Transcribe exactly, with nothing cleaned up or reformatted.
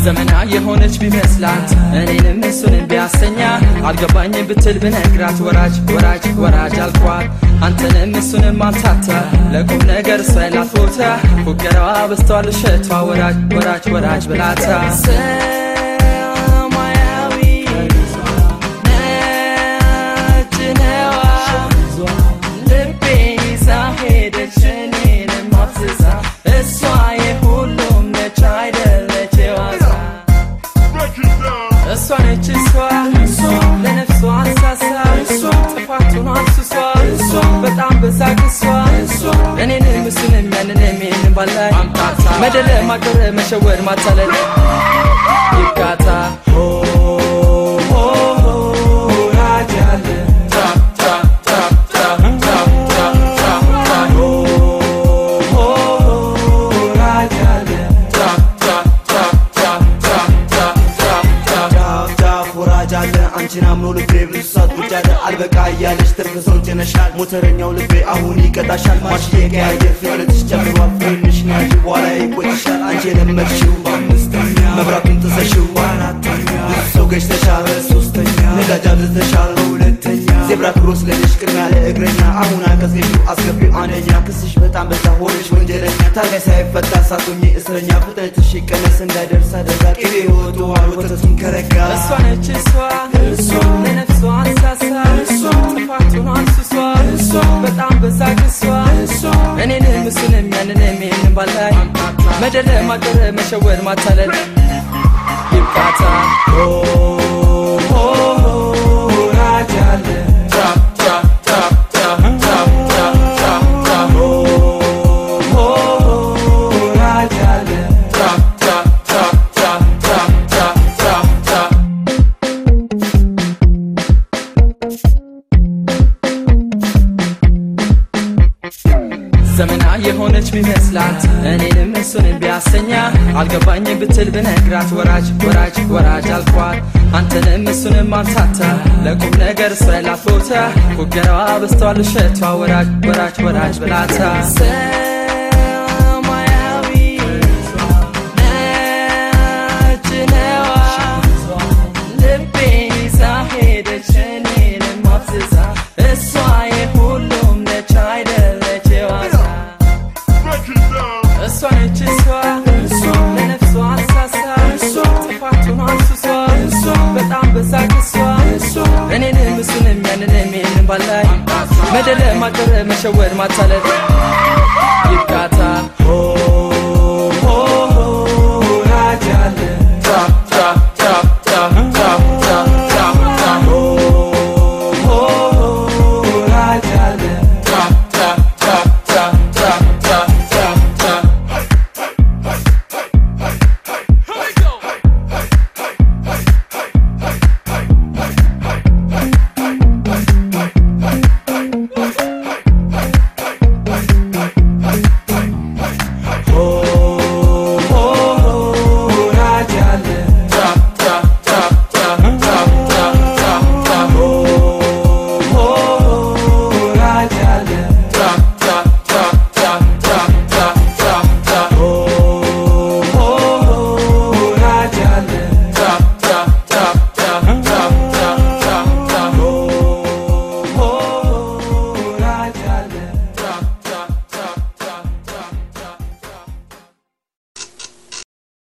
ዘመና የሆነች ቢመስላት እኔንም እሱንም ቢያሰኛ አልገባኝ ብትል ብነግራት ወራጅ ወራጅ ወራጅ አልኳት አንተንም እሱንም አምታታ ለቁም ነገር ሰላት ቦታ ፉገራዋ በስቷል ሸቷ ወራጅ ወራጅ ወራጅ ብላታ በጣም በሳቅሷ እኔን ምስንም ያንንም ይሄን ባላይ መደለ ማቀረ መሸወድ ማታለል ይቃታ ሆ ሆ ሆ ያጃለ ታፕ ታፕ ታፕ ታፕ ታፕ ታፕ ታፕ ሆ ሆ ሆ ያጃለ ታፕ ታፕ ታፕ ታፕ ታፕ ታፕ ታፕ ታፕ ወራጃለ አንቺና ምኑ ልቤ ብሳት ጉጃለ አልበቃ ያለሽ ተርፈሰው ጀነሻል ሞተረኛው ልቤ አሁን ይቀጣሻል ማሽ የቀያየር ፍቅርሽ ጨምሯል ፍቅርሽ ናጂ በኋላ ይቆጭሻል አንቺ ለመድሽው በአምስተኛ መብራቱን ጥሰሽው አራተኛ ሰው ገሽተሻል ሶስተኛ ነዳጅ አብዝተሻል ሁለተኛ ዜብራ ክሮስ ለልሽ ቅድሚያ ለእግረኛ አሁን አቀዝቅሽው አስገቢው አንደኛ ክስሽ በጣም በዛ ሆነሽ ወንጀለኛ ታጋይ ሳይፈታ ሳቶኝ እስረኛ ፍጥነትሽ ይቀነስ እንዳይደርስ አደጋ ቅቤ ወጥቷል ወተቱን ከረጋ እሷ ነች እሷ እሷ ለነፍሷ አንሳሳ እሷ ጥፋቱን አንስሷ እሷ በጣም በሳቅሷ እሷ እኔን ምስንም ያንንም ይሄን ባላይ መደለ ማቀረ መሸወድ ማታለል ይቃታ ሆ ሆ ሆ ያጃለ ታፕ ታፕ ታፕ ታፕ ታፕ ታፕ ታፕ ሆ ሆ ሆ ያጃለ ታፕ ታፕ ታፕ ታፕ ታፕ ታፕ ታፕ ዘመና የሆነች ቢመስላት እኔንም እሱንም ቢያሰኛ አልገባኝ ብትል ብነግራት ወራጅ ወራጅ ወራጅ አልኳት አንተንም እሱንም አምታታ ለቁም ነገር ሰላት ቦታ ፉገራዋ በስቷል ሸቷ ወራጅ ወራጅ ወራጅ ብላታ እኔን ምስንም ያንንም ይሄን ባላይ መደለ ማቀረ መሸወድ ማታለል